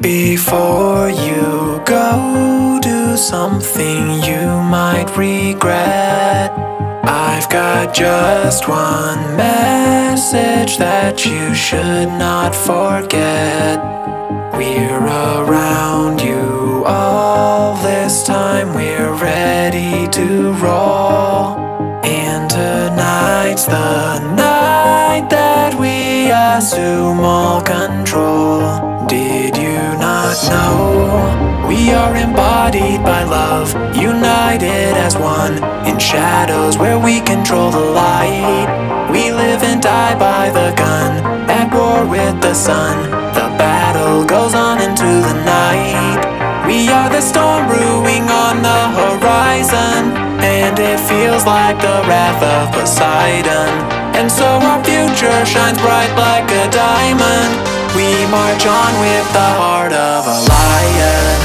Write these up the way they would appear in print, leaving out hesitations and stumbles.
Before you go, do something you might regret. I've got just one message that you should not forget. We're around you all this time, we're ready to roll. And tonight's the night that we assume all control. Did you not know we are embodied by love, united as one in shadows where we control the light? We live and die by the gun, at war with the sun. The battle goes on into the night. We are the storm brewing on the horizon, and it feels like the wrath of Poseidon. And so our future shines bright like a diamond. We march on with the heart of a lion.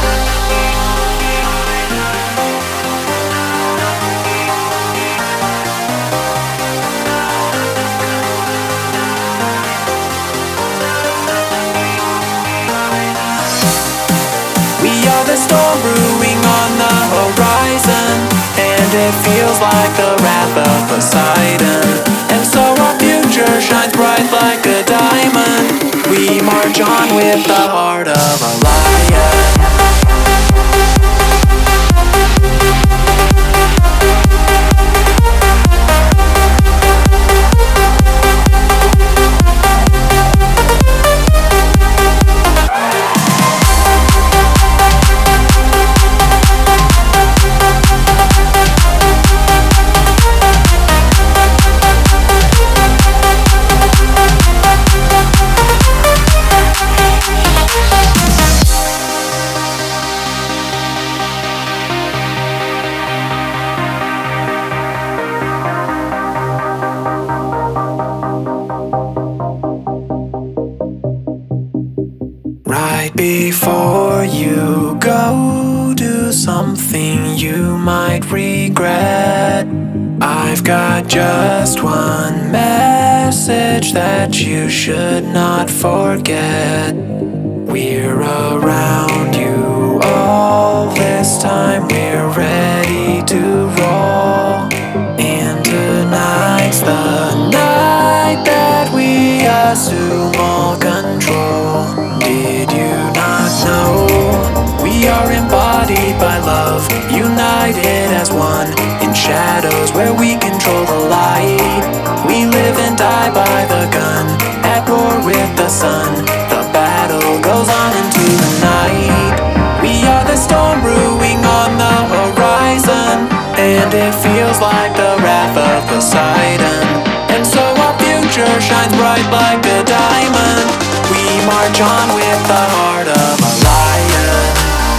We are the storm brewing on the horizon, and it feels like the wrath of Poseidon. And so our future shines bright like a diamond. We march on with the heart of a lion. Right before you go, do something you might regret. I've got just one message that you should not forget. We're around you all this time, we're ready to roll. And tonight's the night that we assume all control. Did you not know we are embodied by love, united as one in shadows where we control the light? We live and die by the gun, at war with the sun. The battle goes on into the night. We are the storm brewing on the horizon, and it feels like the wrath of Poseidon. And so our future shines bright like a diamond. We march on with the heart of a lion.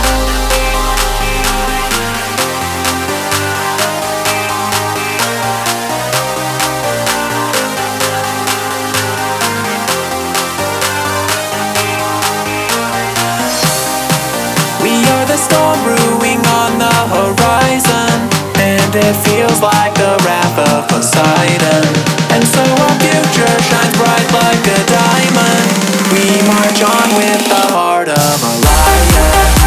We are the storm brewing on the horizon, and it feels like the wrath of Poseidon. And so our future shines bright like a diamond. We march on with the heart of a lion.